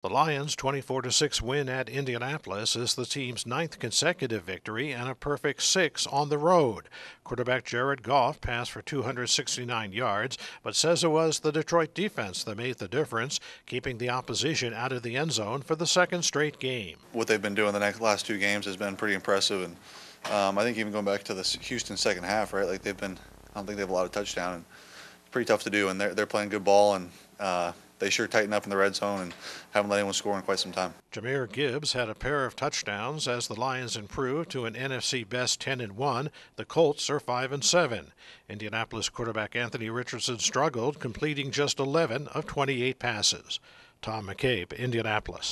The Lions' 24-6 win at Indianapolis is the team's 9th consecutive victory and a perfect 6 on the road. Quarterback Jared Goff passed for 269 yards, but says it was the Detroit defense that made the difference, keeping the opposition out of the end zone for the second straight game. What they've been doing the last two games has been pretty impressive, and I think even going back to the Houston second half, right? Like I don't think they have a lot of touchdown, and it's pretty tough to do. And they're playing good ball, and they sure tighten up in the red zone and haven't let anyone score in quite some time. Jahmyr Gibbs had a pair of touchdowns as the Lions improved to an NFC best 10-1. The Colts are 5-7. Indianapolis quarterback Anthony Richardson struggled, completing just 11 of 28 passes. Tom McCabe, Indianapolis.